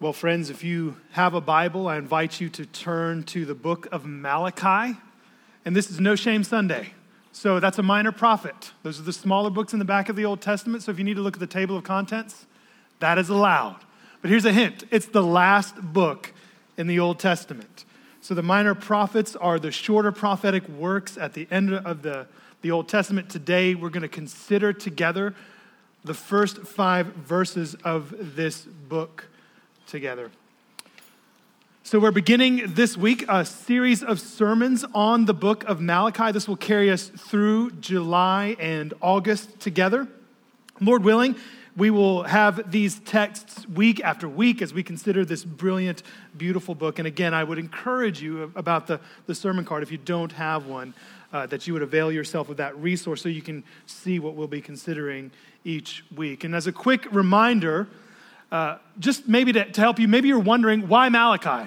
Well, friends, if you have a Bible, I invite you to turn to the book of Malachi. And this is No Shame Sunday. So that's a minor prophet. Those are the smaller books in the back of the Old Testament. So if you need to look at the table of contents, that is allowed. But here's a hint. It's the last book in the Old Testament. So the minor prophets are the shorter prophetic works at the end of the Old Testament. Today, we're going to consider together the first 5 verses of this book together. So we're beginning this week a series of sermons on the book of Malachi. This will carry us through July and August together. Lord willing, we will have these texts week after week as we consider this brilliant, beautiful book. And again, I would encourage you about the sermon card, if you don't have one, that you would avail yourself of that resource so you can see what we'll be considering each week. And as a quick reminder, just maybe to help you, maybe you're wondering, why Malachi?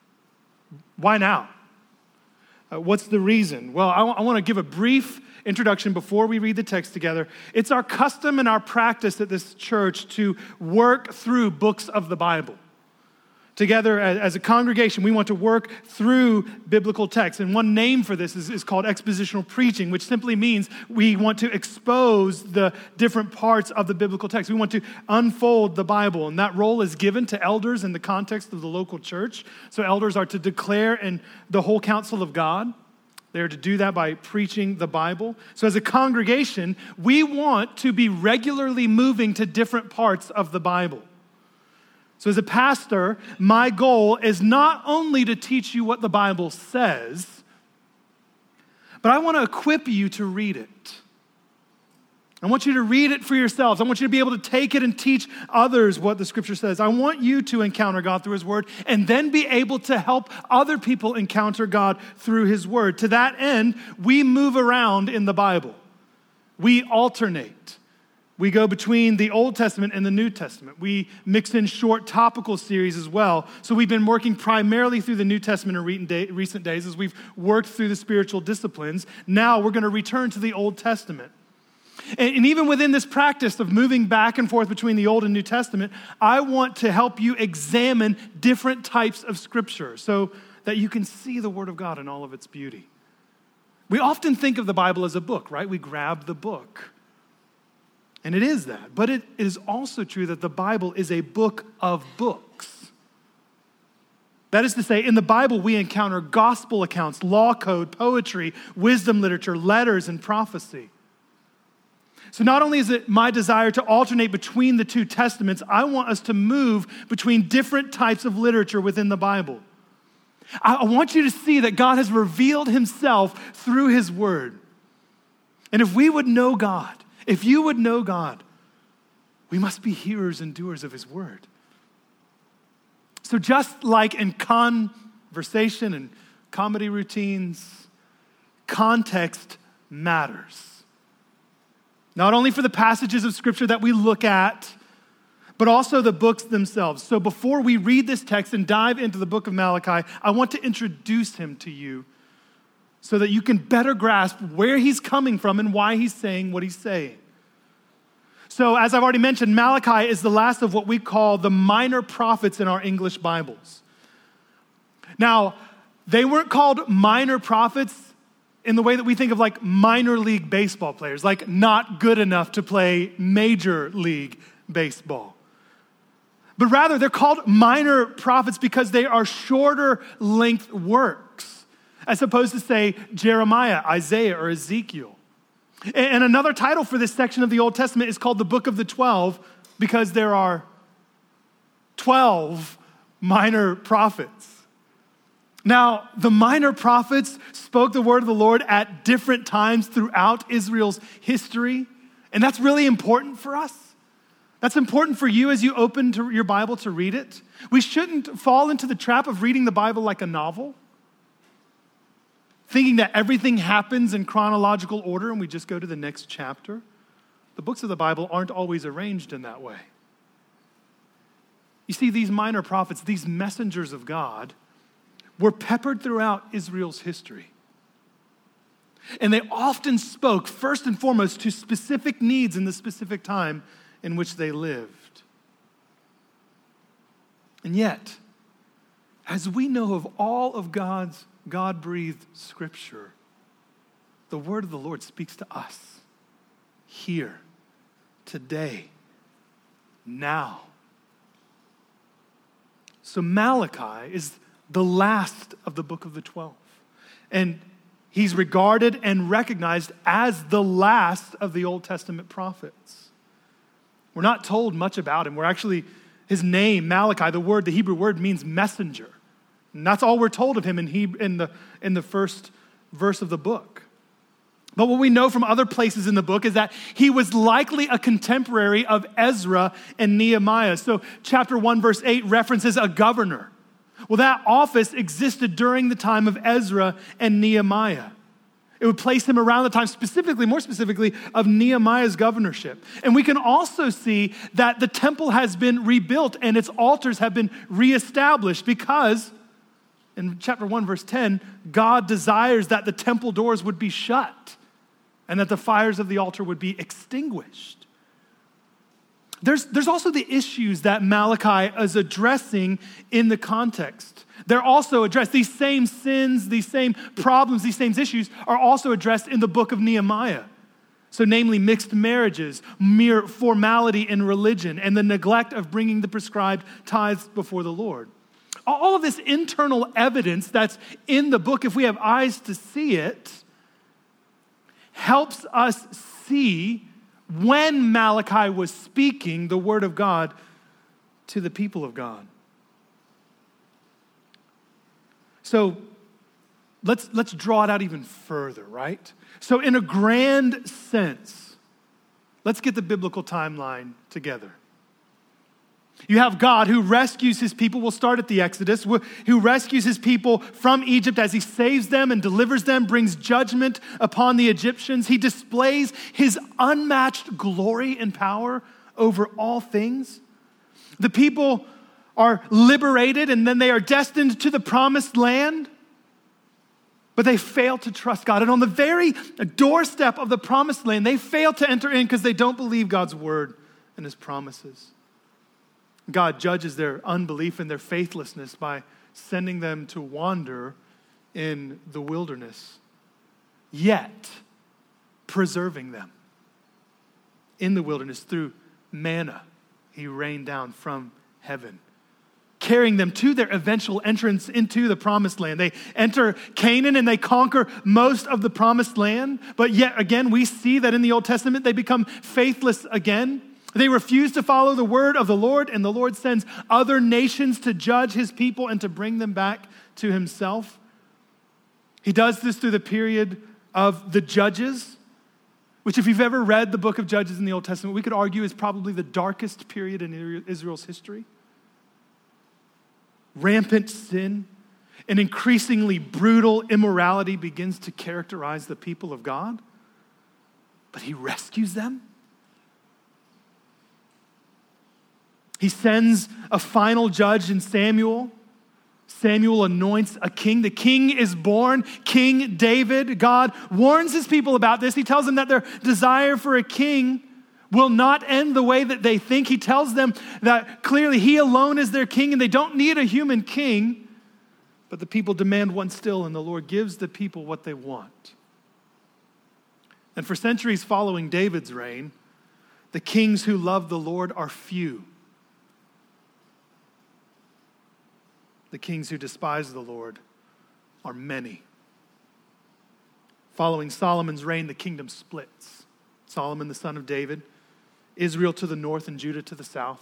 Why now? What's the reason? Well, I want to give a brief introduction before we read the text together. It's our custom and our practice at this church to work through books of the Bible. Together as a congregation, we want to work through biblical texts. And one name for this is called expositional preaching, which simply means we want to expose the different parts of the biblical text. We want to unfold the Bible. And that role is given to elders in the context of the local church. So elders are to declare in the whole counsel of God. They are to do that by preaching the Bible. So as a congregation, we want to be regularly moving to different parts of the Bible. So as a pastor, my goal is not only to teach you what the Bible says, but I want to equip you to read it. I want you to read it for yourselves. I want you to be able to take it and teach others what the Scripture says. I want you to encounter God through His Word and then be able to help other people encounter God through His Word. To that end, we move around in the Bible. We alternate. We go between the Old Testament and the New Testament. We mix in short topical series as well. So we've been working primarily through the New Testament in recent days as we've worked through the spiritual disciplines. Now we're going to return to the Old Testament. And even within this practice of moving back and forth between the Old and New Testament, I want to help you examine different types of Scripture so that you can see the Word of God in all of its beauty. We often think of the Bible as a book, right? We grab the book. And it is that. But it is also true that the Bible is a book of books. That is to say, in the Bible, we encounter gospel accounts, law code, poetry, wisdom literature, letters, and prophecy. So not only is it my desire to alternate between the two testaments, I want us to move between different types of literature within the Bible. I want you to see that God has revealed Himself through His Word. And if we would know God, if you would know God, we must be hearers and doers of His Word. So just like in conversation and comedy routines, context matters. Not only for the passages of Scripture that we look at, but also the books themselves. So before we read this text and dive into the book of Malachi, I want to introduce him to you so that you can better grasp where he's coming from and why he's saying what he's saying. So as I've already mentioned, Malachi is the last of what we call the minor prophets in our English Bibles. Now, they weren't called minor prophets in the way that we think of like minor league baseball players, like not good enough to play major league baseball. But rather, they're called minor prophets because they are shorter length works, as opposed to, say, Jeremiah, Isaiah, or Ezekiel. And another title for this section of the Old Testament is called the Book of the 12 because there are 12 minor prophets. Now, the minor prophets spoke the word of the Lord at different times throughout Israel's history, and that's really important for us. That's important for you as you open to your Bible to read it. We shouldn't fall into the trap of reading the Bible like a novel, thinking that everything happens in chronological order and we just go to the next chapter. The books of the Bible aren't always arranged in that way. You see, these minor prophets, these messengers of God, were peppered throughout Israel's history. And they often spoke, first and foremost, to specific needs in the specific time in which they lived. And yet, as we know of all of God's God-breathed scripture, the word of the Lord speaks to us here, today, now. So Malachi is the last of the book of the 12. And he's regarded and recognized as the last of the Old Testament prophets. We're not told much about him. His name, Malachi, the Hebrew word means messenger. And that's all we're told of him in the first verse of the book. But what we know from other places in the book is that he was likely a contemporary of Ezra and Nehemiah. So chapter 1, verse 8 references a governor. Well, that office existed during the time of Ezra and Nehemiah. It would place him around the time, more specifically, of Nehemiah's governorship. And we can also see that the temple has been rebuilt and its altars have been reestablished because, in chapter 1, verse 10, God desires that the temple doors would be shut and that the fires of the altar would be extinguished. There's also the issues that Malachi is addressing in the context. They're also addressed. These same sins, these same problems, these same issues are also addressed in the book of Nehemiah. So namely mixed marriages, mere formality in religion, and the neglect of bringing the prescribed tithes before the Lord. All of this internal evidence that's in the book, if we have eyes to see it, helps us see when Malachi was speaking the word of God to the people of God. So let's draw it out even further, right? So in a grand sense, let's get the biblical timeline together. You have God who rescues his people. We'll start at the Exodus, who rescues his people from Egypt as he saves them and delivers them, brings judgment upon the Egyptians. He displays his unmatched glory and power over all things. The people are liberated and then they are destined to the promised land, but they fail to trust God. And on the very doorstep of the promised land, they fail to enter in because they don't believe God's word and his promises. God judges their unbelief and their faithlessness by sending them to wander in the wilderness, yet preserving them in the wilderness through manna he rained down from heaven, carrying them to their eventual entrance into the promised land. They enter Canaan and they conquer most of the promised land, but yet again we see that in the Old Testament they become faithless again. They refuse to follow the word of the Lord, and the Lord sends other nations to judge his people and to bring them back to himself. He does this through the period of the Judges, which if you've ever read the book of Judges in the Old Testament, we could argue is probably the darkest period in Israel's history. Rampant sin and increasingly brutal immorality begins to characterize the people of God, but he rescues them. He sends a final judge in Samuel. Samuel anoints a king. The king is born, King David. God warns his people about this. He tells them that their desire for a king will not end the way that they think. He tells them that clearly he alone is their king and they don't need a human king. But the people demand one still, and the Lord gives the people what they want. And for centuries following David's reign, the kings who love the Lord are few. The kings who despise the Lord are many. Following Solomon's reign, the kingdom splits. Solomon, the son of David, Israel to the north and Judah to the south.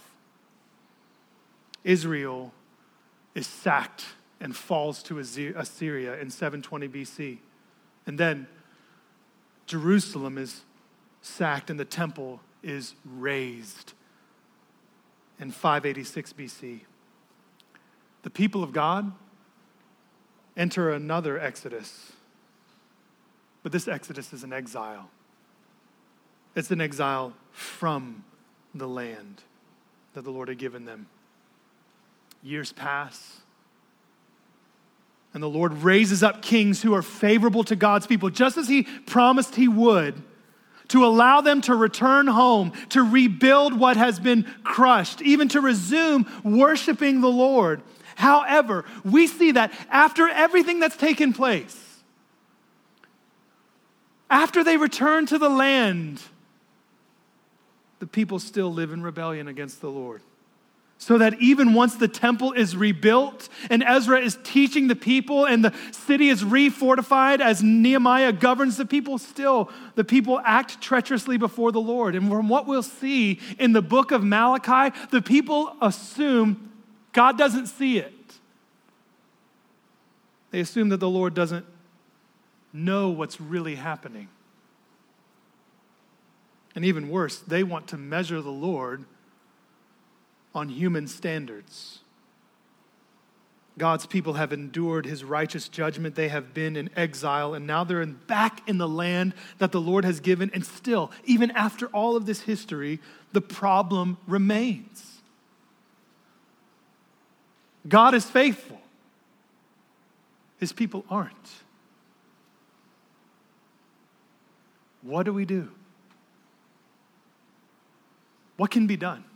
Israel is sacked and falls to Assyria in 720 BC. And then Jerusalem is sacked and the temple is razed in 586 BC. The people of God enter another exodus. But this exodus is an exile. It's an exile from the land that the Lord had given them. Years pass, and the Lord raises up kings who are favorable to God's people, just as he promised he would, to allow them to return home, to rebuild what has been crushed, even to resume worshiping the Lord. However, we see that after everything that's taken place, after they return to the land, the people still live in rebellion against the Lord. So that even once the temple is rebuilt and Ezra is teaching the people and the city is refortified as Nehemiah governs the people, still the people act treacherously before the Lord. And from what we'll see in the book of Malachi, the people assume God doesn't see it. They assume that the Lord doesn't know what's really happening. And even worse, they want to measure the Lord on human standards. God's people have endured his righteous judgment. They have been in exile, and now they're back in the land that the Lord has given. And still, even after all of this history, the problem remains. God is faithful. His people aren't. What do we do? What can be done?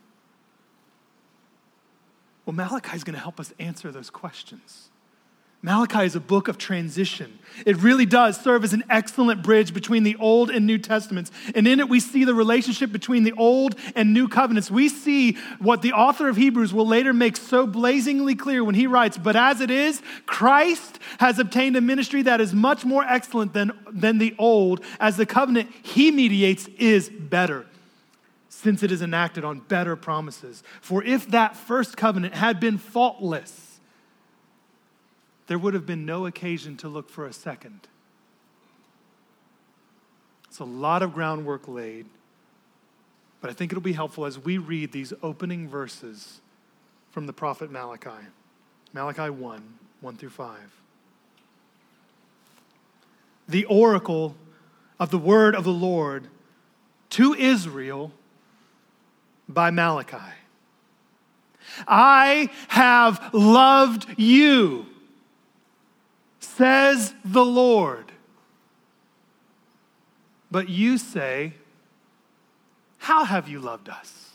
Well, Malachi is going to help us answer those questions. Malachi is a book of transition. It really does serve as an excellent bridge between the Old and New Testaments. And in it, we see the relationship between the Old and New Covenants. We see what the author of Hebrews will later make so blazingly clear when he writes, "But as it is, Christ has obtained a ministry that is much more excellent than the old, as the covenant he mediates is better, since it is enacted on better promises. For if that first covenant had been faultless, there would have been no occasion to look for a second." It's a lot of groundwork laid, but I think it'll be helpful as we read these opening verses from the prophet Malachi. Malachi 1 through 5. The oracle of the word of the Lord to Israel by Malachi. I have loved you, says the Lord. But you say, how have you loved us?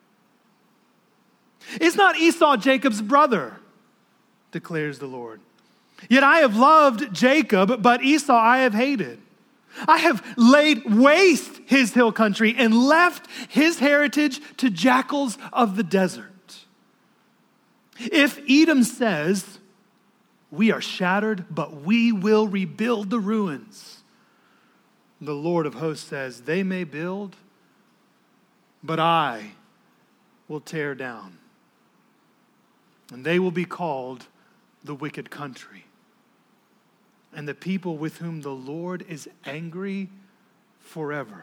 Is not Esau Jacob's brother, declares the Lord. Yet I have loved Jacob, but Esau I have hated. I have laid waste his hill country and left his heritage to jackals of the desert. If Edom says, we are shattered, but we will rebuild the ruins, the Lord of hosts says, they may build, but I will tear down. And they will be called the wicked country, and the people with whom the Lord is angry forever.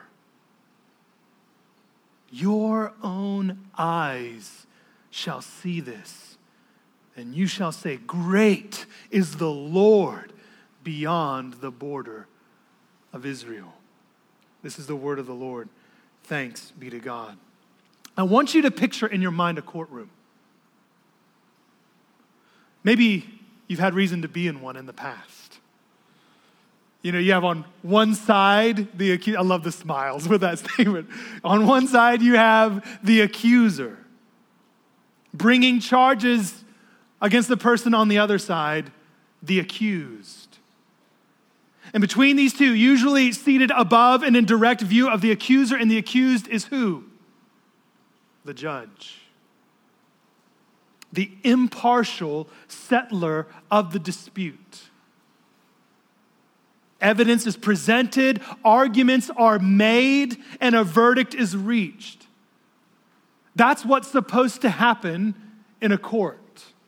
Your own eyes shall see this, and you shall say, great is the Lord beyond the border of Israel. This is the word of the Lord. Thanks be to God. I want you to picture in your mind a courtroom. Maybe you've had reason to be in one in the past. You know, you have on one side the accuser. I love the smiles with that statement. On one side, you have the accuser bringing charges against the person on the other side, the accused. And between these two, usually seated above and in direct view of the accuser and the accused, is who? The judge. The impartial settler of the dispute. Evidence is presented, arguments are made, and a verdict is reached. That's what's supposed to happen in a court.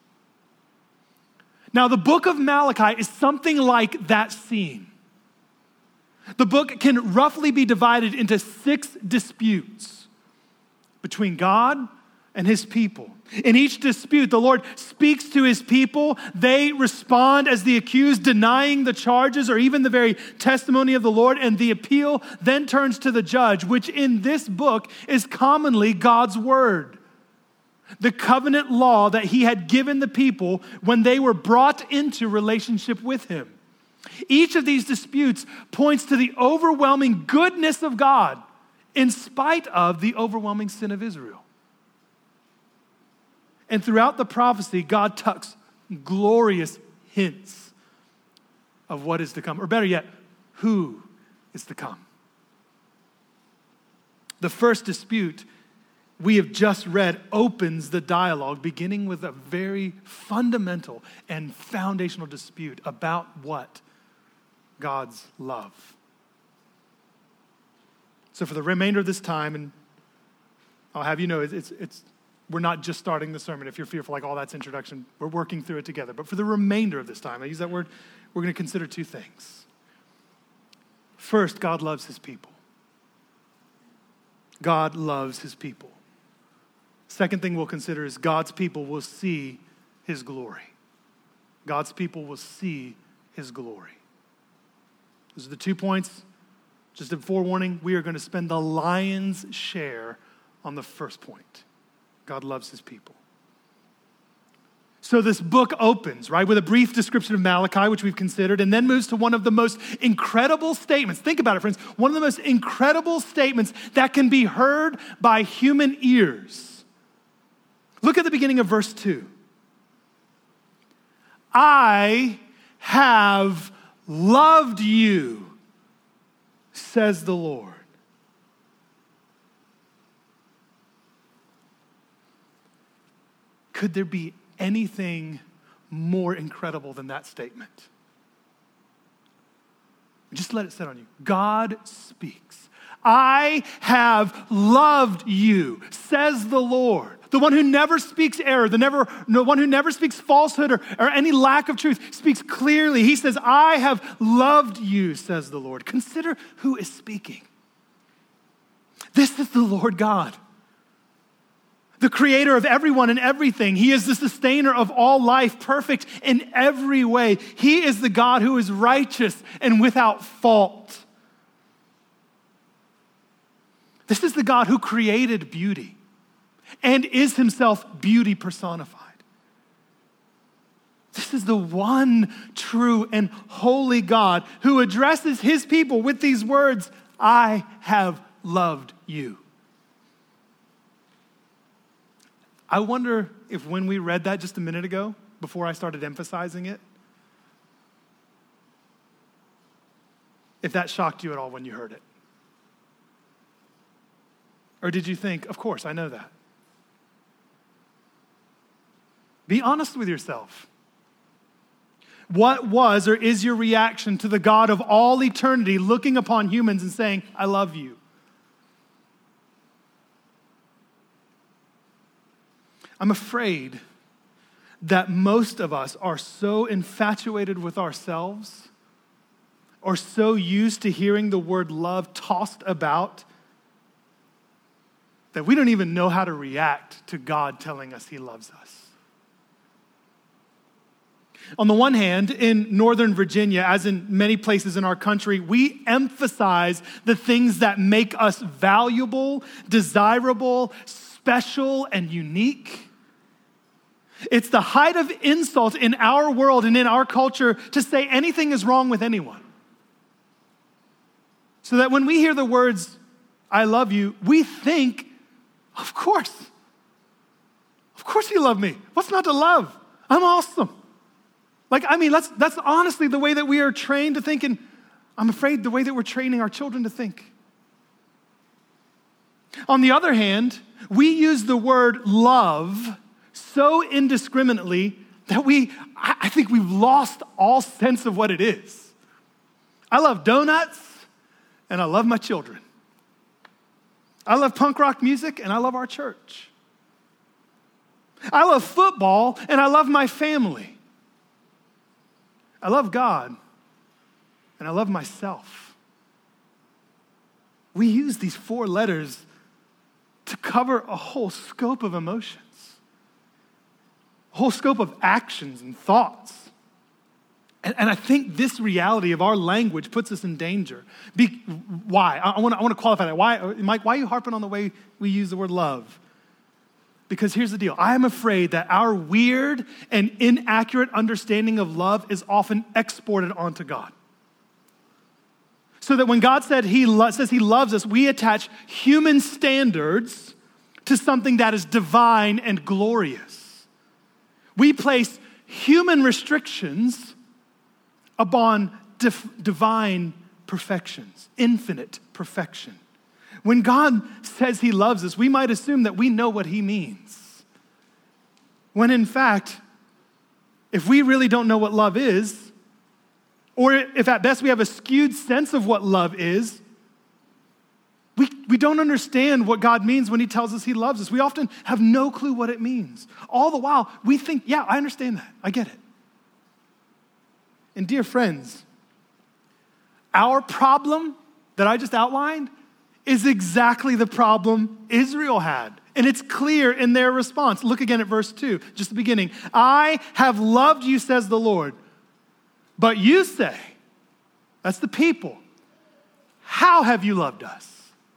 Now, the book of Malachi is something like that scene. The book can roughly be divided into 6 disputes between God and his people. In each dispute, the Lord speaks to his people. They respond as the accused, denying the charges or even the very testimony of the Lord, and the appeal then turns to the judge, which in this book is commonly God's word. The covenant law that he had given the people when they were brought into relationship with him. Each of these disputes points to the overwhelming goodness of God in spite of the overwhelming sin of Israel. And throughout the prophecy, God tucks glorious hints of what is to come, or better yet, who is to come. The first dispute we have just read opens the dialogue, beginning with a very fundamental and foundational dispute about what? God's love. So for the remainder of this time, and I'll have you know, we're not just starting the sermon. If you're fearful, like, oh, that's introduction, we're working through it together. But for the remainder of this time, I use that word, we're going to consider two things. First, God loves his people. God loves his people. Second thing we'll consider is God's people will see his glory. God's people will see his glory. Those are the 2 points. Just a forewarning, we are going to spend the lion's share on the first point. God loves his people. So this book opens, right, with a brief description of Malachi, which we've considered, and then moves to one of the most incredible statements. Think about it, friends. One of the most incredible statements that can be heard by human ears. Look at the beginning of verse 2. I have loved you, says the Lord. Could there be anything more incredible than that statement? Just let it sit on you. God speaks. I have loved you, says the Lord. The one who never speaks error, the one who never speaks falsehood or any lack of truth, speaks clearly. He says, I have loved you, says the Lord. Consider who is speaking. This is the Lord God, the creator of everyone and everything. He is the sustainer of all life, perfect in every way. He is the God who is righteous and without fault. This is the God who created beauty and is himself beauty personified. This is the one true and holy God who addresses his people with these words, I have loved you. I wonder if when we read that just a minute ago, before I started emphasizing it, if that shocked you at all when you heard it. Or did you think, of course, I know that. Be honest with yourself. What was or is your reaction to the God of all eternity looking upon humans and saying, I love you? I'm afraid that most of us are so infatuated with ourselves or so used to hearing the word love tossed about that we don't even know how to react to God telling us he loves us. On the one hand, in Northern Virginia, as in many places in our country, we emphasize the things that make us valuable, desirable, special, and unique. It's the height of insult in our world and in our culture to say anything is wrong with anyone. So that when we hear the words, I love you, we think, of course you love me. What's not to love? I'm awesome. That's honestly the way that we are trained to think, and I'm afraid the way that we're training our children to think. On the other hand, we use the word love so indiscriminately that I think we've lost all sense of what it is. I love donuts and I love my children. I love punk rock music and I love our church. I love football and I love my family. I love God and I love myself. We use these 4 letters to cover a whole scope of emotions, a whole scope of actions and thoughts. And I think this reality of our language puts us in danger. Why? I want to qualify that. Why, Mike, why are you harping on the way we use the word love? Because here's the deal. I am afraid that our weird and inaccurate understanding of love is often exported onto God. So that when God says he loves us, we attach human standards to something that is divine and glorious. We place human restrictions upon divine perfections, infinite perfection. When God says he loves us, we might assume that we know what he means. When in fact, if we really don't know what love is, or if at best we have a skewed sense of what love is, we don't understand what God means when he tells us he loves us. We often have no clue what it means. All the while, we think, yeah, I understand that. I get it. And dear friends, our problem that I just outlined is exactly the problem Israel had. And it's clear in their response. Look again at verse 2, just the beginning. I have loved you, says the Lord. But you say, that's the people, how have you loved us?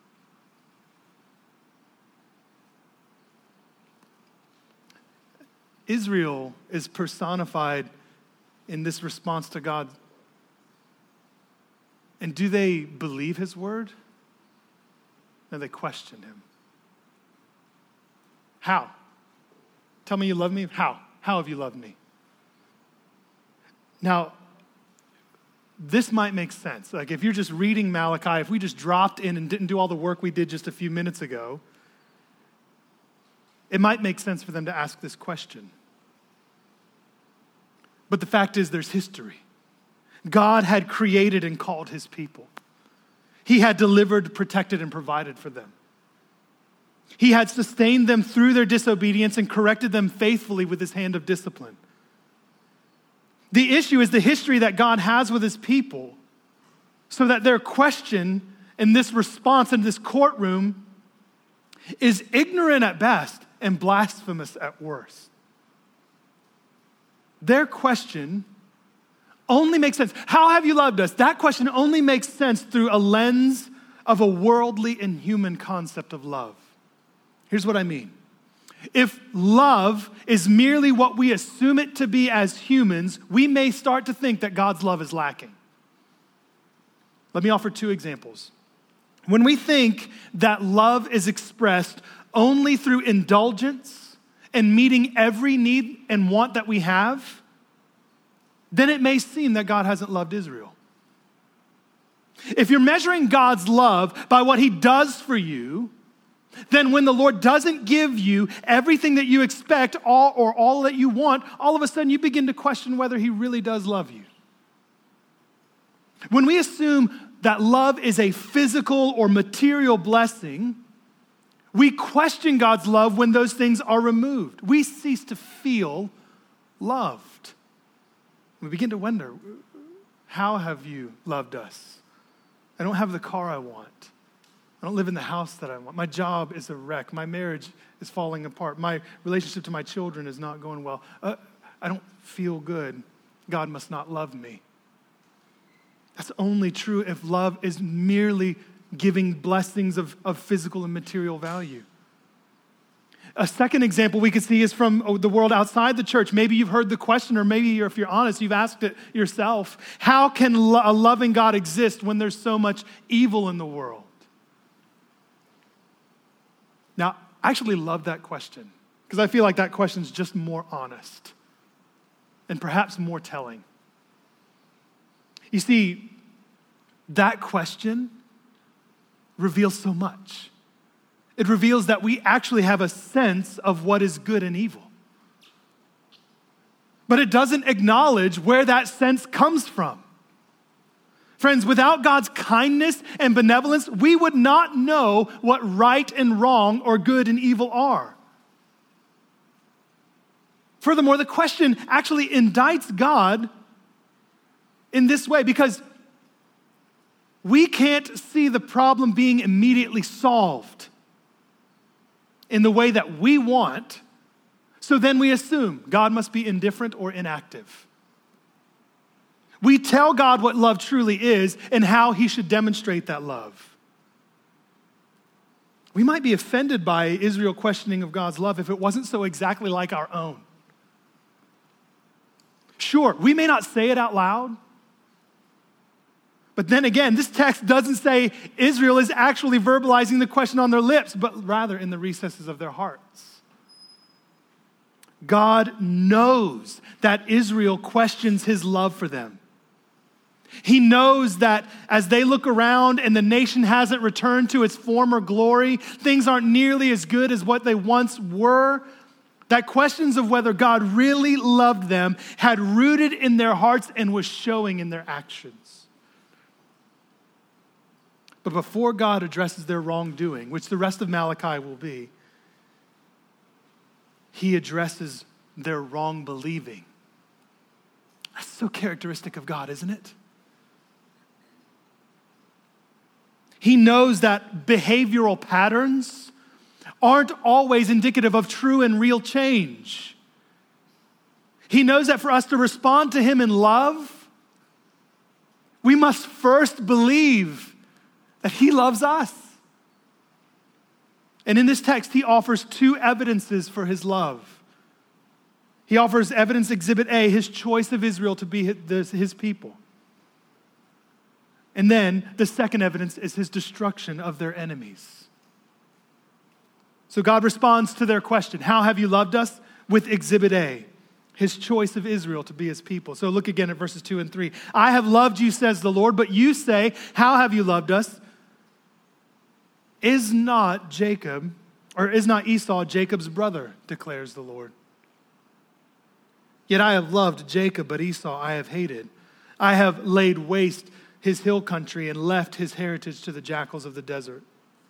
Israel is personified in this response to God. And do they believe his word? No, they question him. How? Tell me you love me? How? How have you loved me? Now, this might make sense. Like if you're just reading Malachi, if we just dropped in and didn't do all the work we did just a few minutes ago, it might make sense for them to ask this question. But the fact is there's history. God had created and called his people. He had delivered, protected, and provided for them. He had sustained them through their disobedience and corrected them faithfully with his hand of discipline. The issue is the history that God has with his people, so that their question and this response in this courtroom is ignorant at best and blasphemous at worst. Their question only makes sense. How have you loved us? That question only makes sense through a lens of a worldly and human concept of love. Here's what I mean. If love is merely what we assume it to be as humans, we may start to think that God's love is lacking. Let me offer two examples. When we think that love is expressed only through indulgence and meeting every need and want that we have, then it may seem that God hasn't loved Israel. If you're measuring God's love by what he does for you, then when the Lord doesn't give you everything that you expect all that you want, all of a sudden you begin to question whether he really does love you. When we assume that love is a physical or material blessing, we question God's love when those things are removed. We cease to feel loved. We begin to wonder, how have you loved us? I don't have the car I want. I don't live in the house that I want. My job is a wreck. My marriage is falling apart. My relationship to my children is not going well. I don't feel good. God must not love me. That's only true if love is merely giving blessings of physical and material value. A second example we could see is from the world outside the church. Maybe you've heard the question, or maybe if you're honest, you've asked it yourself. How can a loving God exist when there's so much evil in the world? Now, I actually love that question because I feel like that question is just more honest and perhaps more telling. You see, that question reveals so much. It reveals that we actually have a sense of what is good and evil. But it doesn't acknowledge where that sense comes from. Friends, without God's kindness and benevolence, we would not know what right and wrong or good and evil are. Furthermore, the question actually indicts God in this way because we can't see the problem being immediately solved in the way that we want, so then we assume God must be indifferent or inactive. We tell God what love truly is and how he should demonstrate that love. We might be offended by Israel questioning of God's love if it wasn't so exactly like our own. Sure, we may not say it out loud, but then again, this text doesn't say Israel is actually verbalizing the question on their lips, but rather in the recesses of their hearts. God knows that Israel questions his love for them. He knows that as they look around and the nation hasn't returned to its former glory, things aren't nearly as good as what they once were, that questions of whether God really loved them had rooted in their hearts and was showing in their actions. But before God addresses their wrongdoing, which the rest of Malachi will be, he addresses their wrong believing. That's so characteristic of God, isn't it? He knows that behavioral patterns aren't always indicative of true and real change. He knows that for us to respond to him in love, we must first believe that he loves us. And in this text, he offers two evidences for his love. He offers evidence exhibit A, his choice of Israel to be his people. And then the second evidence is his destruction of their enemies. So God responds to their question, how have you loved us? With exhibit A, his choice of Israel to be his people. So look again at verses 2 and 3. I have loved you, says the Lord, but you say, how have you loved us? Is not Esau Jacob's brother, declares the Lord. Yet I have loved Jacob, but Esau I have hated. I have laid waste his hill country and left his heritage to the jackals of the desert.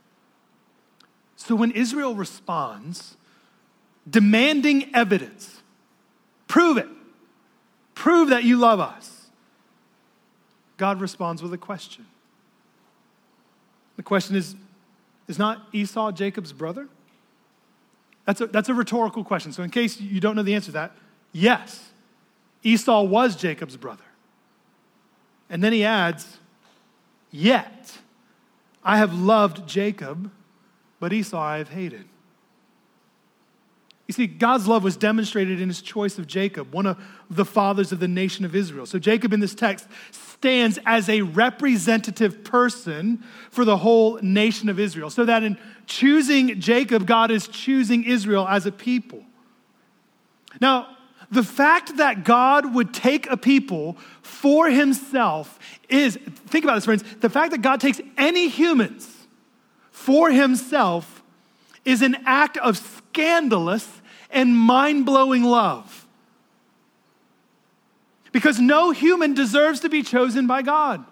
So when Israel responds, demanding evidence, prove it, prove that you love us, God responds with a question. The question is not Esau Jacob's brother? That's a rhetorical question. So in case you don't know the answer to that, yes, Esau was Jacob's brother. And then he adds, yet I have loved Jacob, but Esau I have hated. You see, God's love was demonstrated in his choice of Jacob, one of the fathers of the nation of Israel. So Jacob in this text stands as a representative person for the whole nation of Israel. So that in choosing Jacob, God is choosing Israel as a people. Now, the fact that God would take a people for himself is, think about this, friends, the fact that God takes any humans for himself is an act of scandalous and mind-blowing love. Because no human deserves to be chosen by God.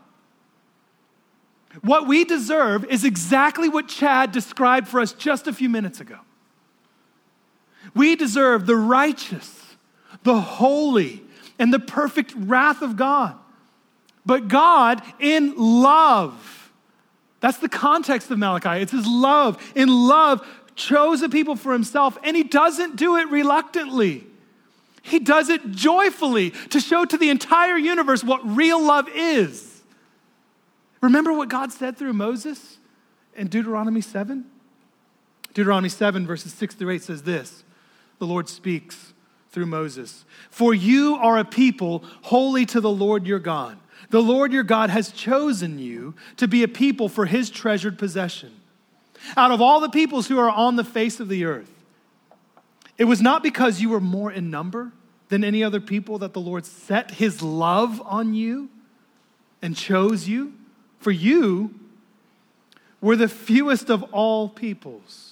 What we deserve is exactly what Chad described for us just a few minutes ago. We deserve the righteous, the holy, and the perfect wrath of God. But God, in love, that's the context of Malachi. It's his love. In love, chose a people for himself, and he doesn't do it reluctantly. He does it joyfully to show to the entire universe what real love is. Remember what God said through Moses in Deuteronomy 7? Deuteronomy 7, verses 6 through 8 says this. The Lord speaks through Moses. For you are a people holy to the Lord your God. The Lord your God has chosen you to be a people for his treasured possession. Out of all the peoples who are on the face of the earth, it was not because you were more in number than any other people that the Lord set his love on you and chose you. For you were the fewest of all peoples.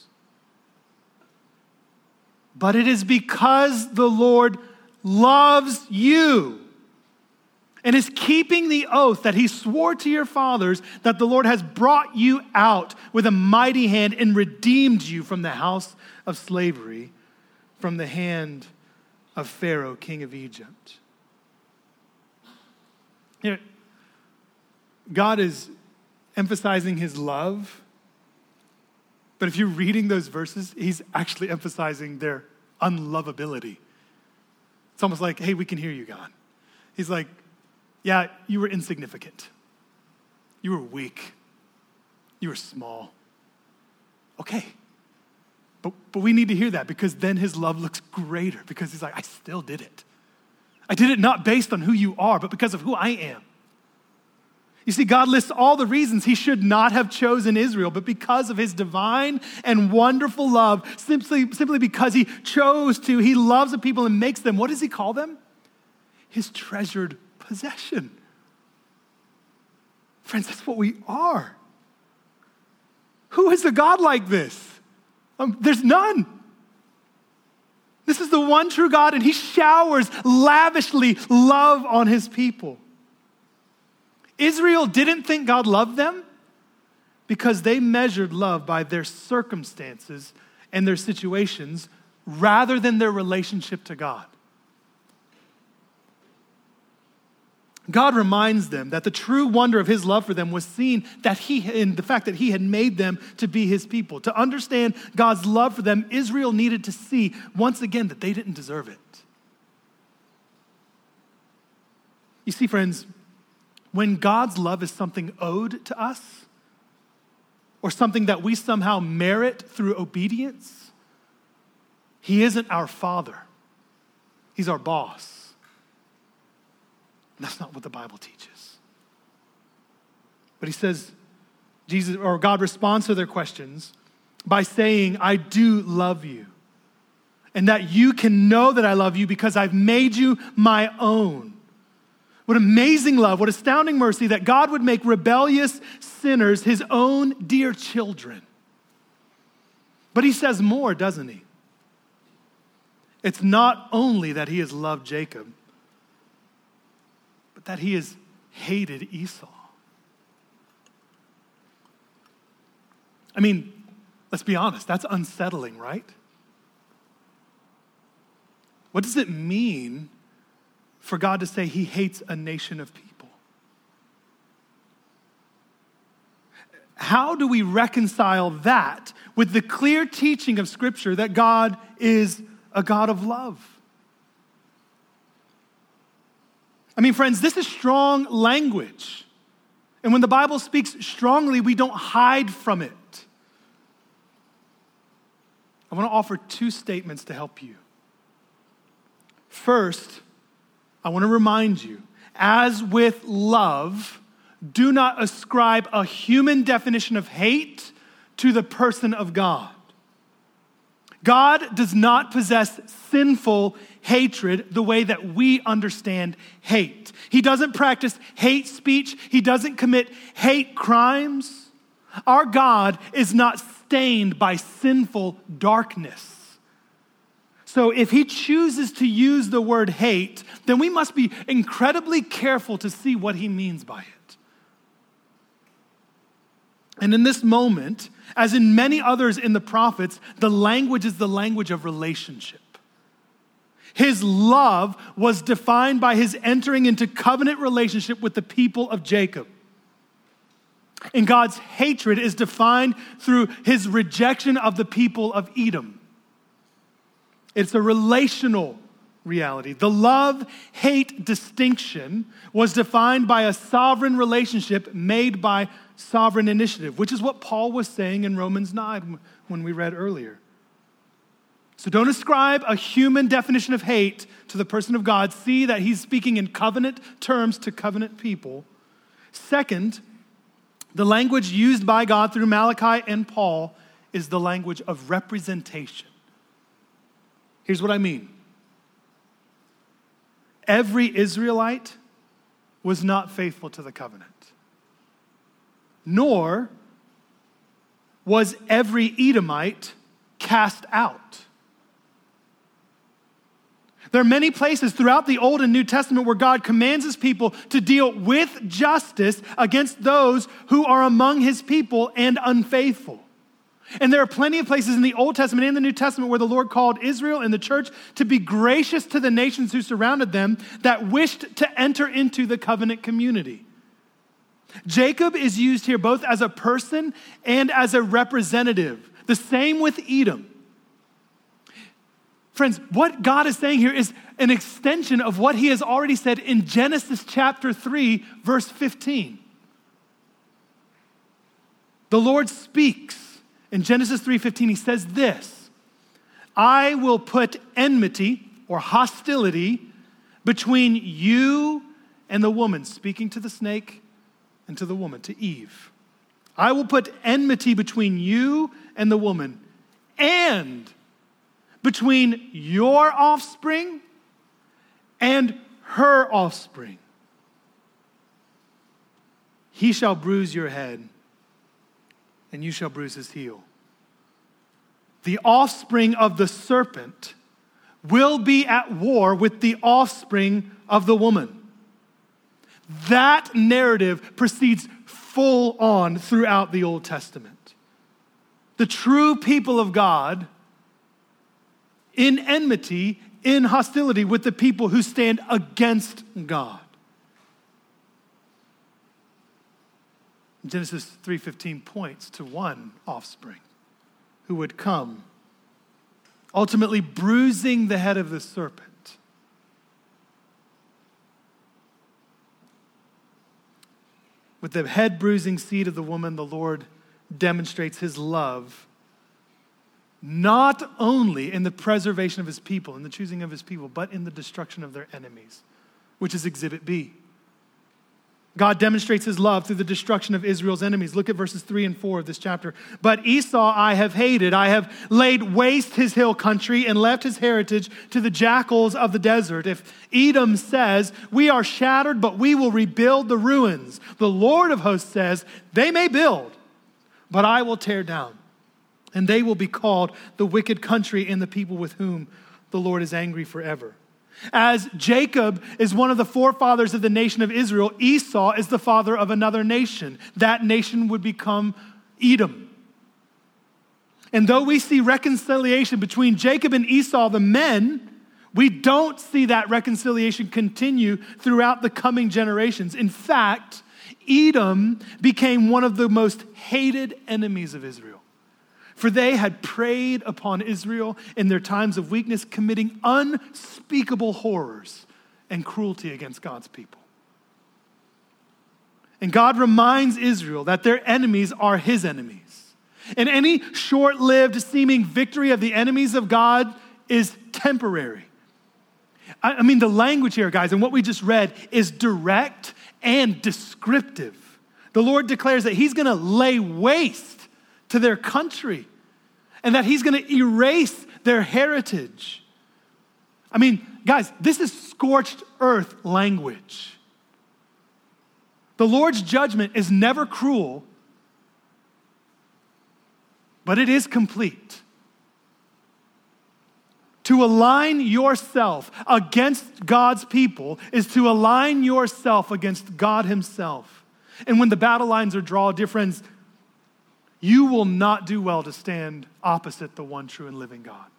But it is because the Lord loves you and is keeping the oath that he swore to your fathers that the Lord has brought you out with a mighty hand and redeemed you from the house of slavery, from the hand of Pharaoh, king of Egypt. You know, God is emphasizing his love, but if you're reading those verses, he's actually emphasizing their unlovability. It's almost like, hey, we can hear you, God. He's like, yeah, you were insignificant. You were weak. You were small. Okay. But we need to hear that, because then his love looks greater, because he's like, I still did it. I did it not based on who you are, but because of who I am. You see, God lists all the reasons he should not have chosen Israel, but because of his divine and wonderful love, simply because he chose to, he loves the people and makes them, what does he call them? His treasured possession. Friends, that's what we are. Who is a God like this? There's none. This is the one true God, and he showers lavishly love on his people. Israel didn't think God loved them because they measured love by their circumstances and their situations rather than their relationship to God. God reminds them that the true wonder of his love for them was seen in the fact that he had made them to be his people. To understand God's love for them, Israel needed to see once again that they didn't deserve it. You see, friends, when God's love is something owed to us, or something that we somehow merit through obedience, he isn't our father. He's our boss. And that's not what the Bible teaches. But he says, God responds to their questions by saying, I do love you. And that you can know that I love you because I've made you my own. What amazing love, what astounding mercy that God would make rebellious sinners his own dear children. But he says more, doesn't he? It's not only that he has loved Jacob, but that he has hated Esau. I mean, let's be honest, that's unsettling, right? What does it mean for God to say he hates a nation of people? How do we reconcile that with the clear teaching of Scripture that God is a God of love? I mean, friends, this is strong language. And when the Bible speaks strongly, we don't hide from it. I want to offer two statements to help you. First, I want to remind you, as with love, do not ascribe a human definition of hate to the person of God. God does not possess sinful hatred the way that we understand hate. He doesn't practice hate speech. He doesn't commit hate crimes. Our God is not stained by sinful darkness. So if he chooses to use the word hate, then we must be incredibly careful to see what he means by it. And in this moment, as in many others in the prophets, the language is the language of relationship. His love was defined by his entering into covenant relationship with the people of Jacob. And God's hatred is defined through his rejection of the people of Edom. It's a relational reality. The love-hate distinction was defined by a sovereign relationship made by sovereign initiative, which is what Paul was saying in Romans 9 when we read earlier. So don't ascribe a human definition of hate to the person of God. See that he's speaking in covenant terms to covenant people. Second, the language used by God through Malachi and Paul is the language of representation. Here's what I mean. Every Israelite was not faithful to the covenant, nor was every Edomite cast out. There are many places throughout the Old and New Testament where God commands his people to deal with justice against those who are among his people and unfaithful. And there are plenty of places in the Old Testament and the New Testament where the Lord called Israel and the church to be gracious to the nations who surrounded them that wished to enter into the covenant community. Jacob is used here both as a person and as a representative. The same with Edom. Friends, what God is saying here is an extension of what he has already said in Genesis chapter 3, verse 15. The Lord speaks In Genesis 3:15, he says this, I will put enmity or hostility between you and the woman, speaking to the snake and to the woman, to Eve. I will put enmity between you and the woman, and between your offspring and her offspring. He shall bruise your head, and you shall bruise his heel. The offspring of the serpent will be at war with the offspring of the woman. That narrative proceeds full on throughout the Old Testament. The true people of God in enmity, in hostility with the people who stand against God. Genesis 3:15 points to one offspring who would come, ultimately bruising the head of the serpent. With the head-bruising seed of the woman, the Lord demonstrates his love, not only in the preservation of his people, in the choosing of his people, but in the destruction of their enemies, which is Exhibit B. God demonstrates his love through the destruction of Israel's enemies. Look at verses 3 and 4 of this chapter. But Esau I have hated. I have laid waste his hill country and left his heritage to the jackals of the desert. If Edom says, we are shattered, but we will rebuild the ruins, the Lord of hosts says, they may build, but I will tear down. And they will be called the wicked country and the people with whom the Lord is angry forever. As Jacob is one of the forefathers of the nation of Israel, Esau is the father of another nation. That nation would become Edom. And though we see reconciliation between Jacob and Esau, the men, we don't see that reconciliation continue throughout the coming generations. In fact, Edom became one of the most hated enemies of Israel. For they had preyed upon Israel in their times of weakness, committing unspeakable horrors and cruelty against God's people. And God reminds Israel that their enemies are his enemies. And any short-lived seeming victory of the enemies of God is temporary. I mean, the language here, guys, and what we just read is direct and descriptive. The Lord declares that he's going to lay waste to their country, and that he's going to erase their heritage. I mean, guys, this is scorched earth language. The Lord's judgment is never cruel, but it is complete. To align yourself against God's people is to align yourself against God himself. And when the battle lines are drawn, dear friends, you will not do well to stand opposite the one true and living God.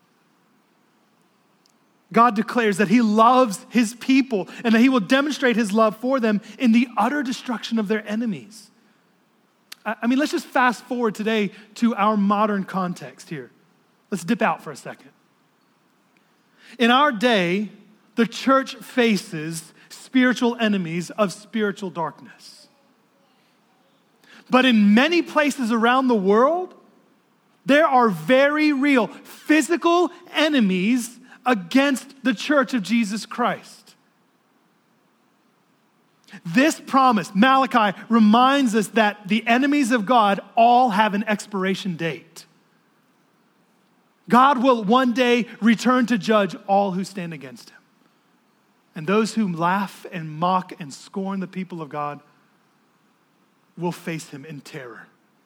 God declares that he loves his people and that he will demonstrate his love for them in the utter destruction of their enemies. I mean, let's just fast forward today to our modern context here. Let's dip out for a second. In our day, the church faces spiritual enemies of spiritual darkness. But in many places around the world, there are very real physical enemies against the church of Jesus Christ. This promise, Malachi, reminds us that the enemies of God all have an expiration date. God will one day return to judge all who stand against him. And those who laugh and mock and scorn the people of God will face him in terror.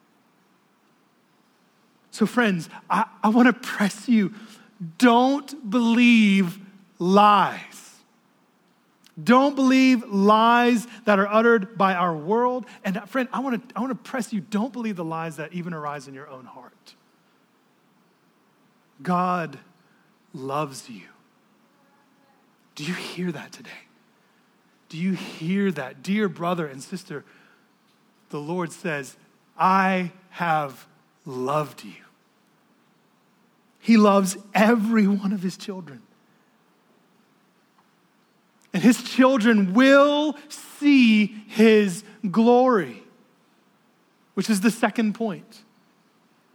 So friends, I want to press you, don't believe lies. Don't believe lies that are uttered by our world. And friend, I want to press you, don't believe the lies that even arise in your own heart. God loves you. Do you hear that today? Do you hear that? Dear brother and sister, the Lord says, I have loved you. He loves every one of his children. And his children will see his glory, which is the second point.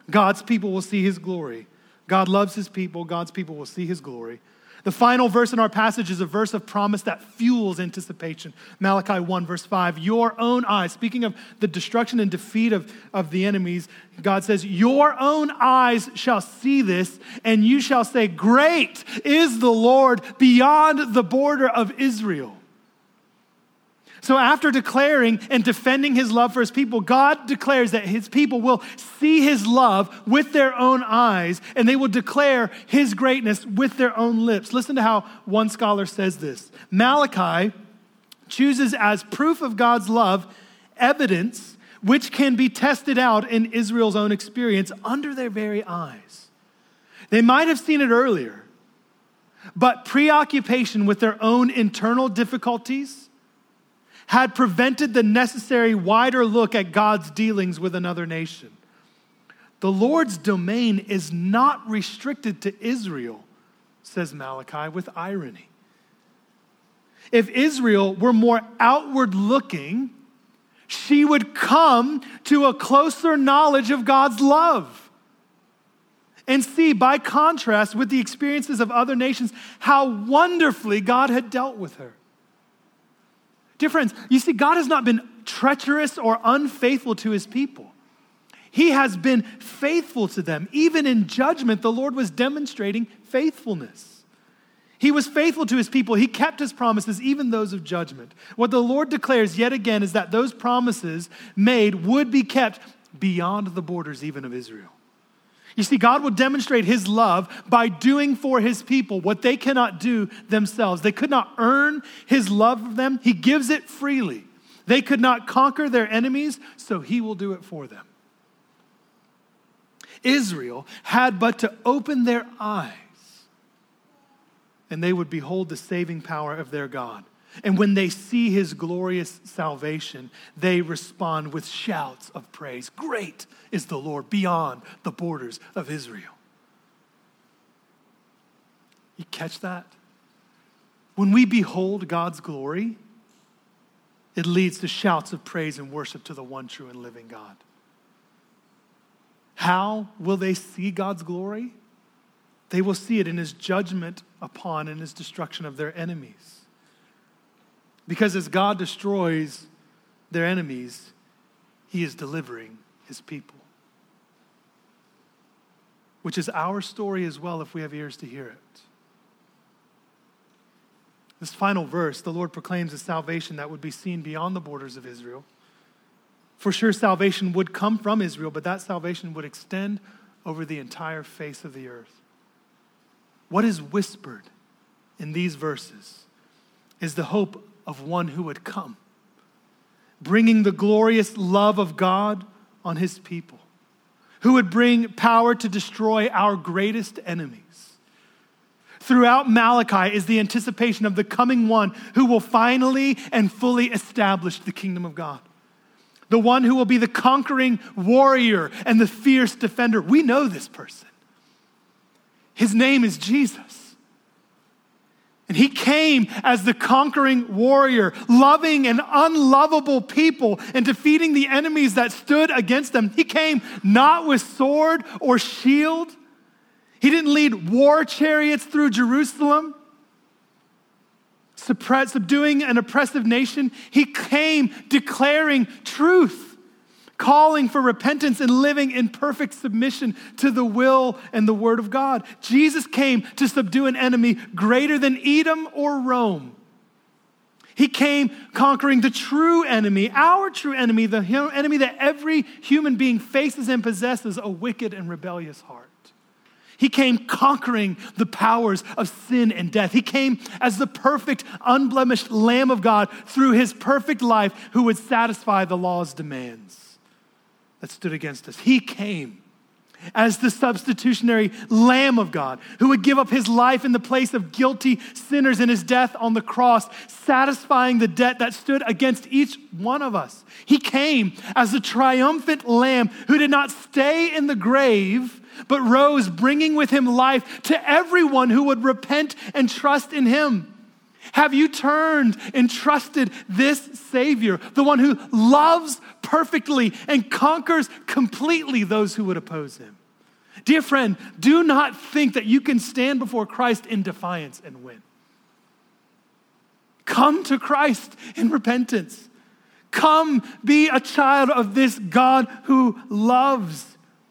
God's people will see his glory. God loves his people. God's people will see his glory. The final verse in our passage is a verse of promise that fuels anticipation. Malachi 1, verse 5, your own eyes, speaking of the destruction and defeat of the enemies, God says, your own eyes shall see this, and you shall say, great is the Lord beyond the border of Israel. So after declaring and defending his love for his people, God declares that his people will see his love with their own eyes, and they will declare his greatness with their own lips. Listen to how one scholar says this. Malachi chooses as proof of God's love evidence which can be tested out in Israel's own experience under their very eyes. They might have seen it earlier, but preoccupation with their own internal difficulties had prevented the necessary wider look at God's dealings with another nation. The Lord's domain is not restricted to Israel, says Malachi with irony. If Israel were more outward looking, she would come to a closer knowledge of God's love and see, by contrast with the experiences of other nations, how wonderfully God had dealt with her. Dear friends, you see, God has not been treacherous or unfaithful to his people. He has been faithful to them. Even in judgment, the Lord was demonstrating faithfulness. He was faithful to his people. He kept his promises, even those of judgment. What the Lord declares yet again is that those promises made would be kept beyond the borders even of Israel. You see, God will demonstrate his love by doing for his people what they cannot do themselves. They could not earn his love of them. He gives it freely. They could not conquer their enemies, so he will do it for them. Israel had but to open their eyes, and they would behold the saving power of their God. And when they see his glorious salvation, they respond with shouts of praise. Great is the Lord beyond the borders of Israel. You catch that? When we behold God's glory, it leads to shouts of praise and worship to the one true and living God. How will they see God's glory? They will see it in his judgment upon and his destruction of their enemies. Because as God destroys their enemies, he is delivering his people. Which is our story as well if we have ears to hear it. This final verse, the Lord proclaims a salvation that would be seen beyond the borders of Israel. For sure, salvation would come from Israel, but that salvation would extend over the entire face of the earth. What is whispered in these verses is the hope of one who would come, bringing the glorious love of God on his people, who would bring power to destroy our greatest enemies. Throughout Malachi is the anticipation of the coming one who will finally and fully establish the kingdom of God. The one who will be the conquering warrior and the fierce defender. We know this person. His name is Jesus. And he came as the conquering warrior, loving an unlovable people and defeating the enemies that stood against them. He came not with sword or shield. He didn't lead war chariots through Jerusalem, subduing an oppressive nation. He came declaring truth, calling for repentance and living in perfect submission to the will and the word of God. Jesus came to subdue an enemy greater than Edom or Rome. He came conquering the true enemy, our true enemy, the enemy that every human being faces and possesses, a wicked and rebellious heart. He came conquering the powers of sin and death. He came as the perfect, unblemished Lamb of God through his perfect life who would satisfy the law's demands that stood against us. He came as the substitutionary Lamb of God who would give up his life in the place of guilty sinners in his death on the cross, satisfying the debt that stood against each one of us. He came as the triumphant Lamb who did not stay in the grave, but rose, bringing with him life to everyone who would repent and trust in him. Have you turned and trusted this Savior, the one who loves perfectly and conquers completely those who would oppose him? Dear friend, do not think that you can stand before Christ in defiance and win. Come to Christ in repentance. Come be a child of this God who loves.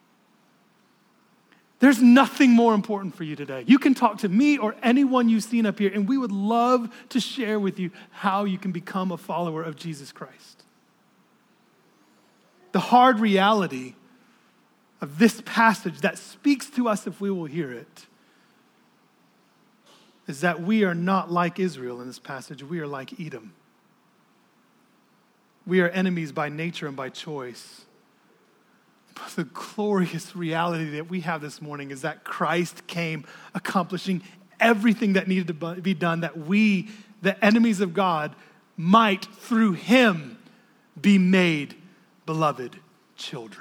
There's nothing more important for you today. You can talk to me or anyone you've seen up here, and we would love to share with you how you can become a follower of Jesus Christ. The hard reality of this passage that speaks to us if we will hear it is that we are not like Israel in this passage. We are like Edom. We are enemies by nature and by choice. But the glorious reality that we have this morning is that Christ came accomplishing everything that needed to be done, that we, the enemies of God, might through him be made beloved children.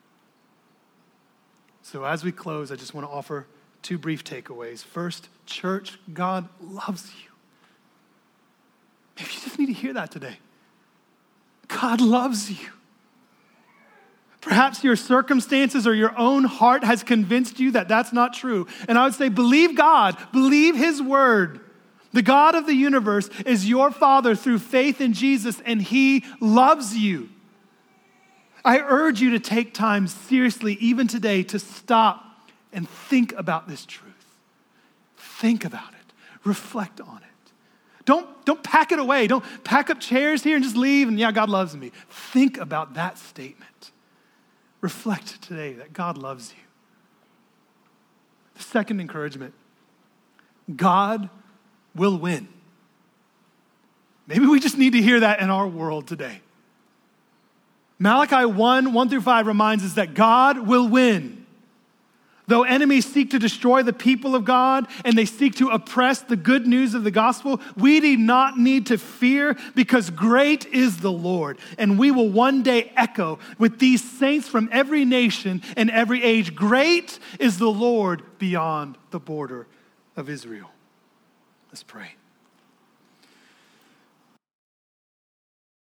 So as we close, I just want to offer two brief takeaways. First, church, God loves you. Maybe you just need to hear that today. God loves you. Perhaps your circumstances or your own heart has convinced you that that's not true. And I would say, believe God, believe his word. The God of the universe is your Father through faith in Jesus, and he loves you. I urge you to take time seriously, even today, to stop and think about this truth. Think about it. Reflect on it. Don't pack it away. Don't pack up chairs here and just leave and, yeah, God loves me. Think about that statement. Reflect today that God loves you. The second encouragement, God will win. Maybe we just need to hear that in our world today. Malachi 1:1-5 reminds us that God will win. Though enemies seek to destroy the people of God and they seek to oppress the good news of the gospel, we do not need to fear because great is the Lord. And we will one day echo with these saints from every nation and every age, great is the Lord beyond the border of Israel. Let's pray.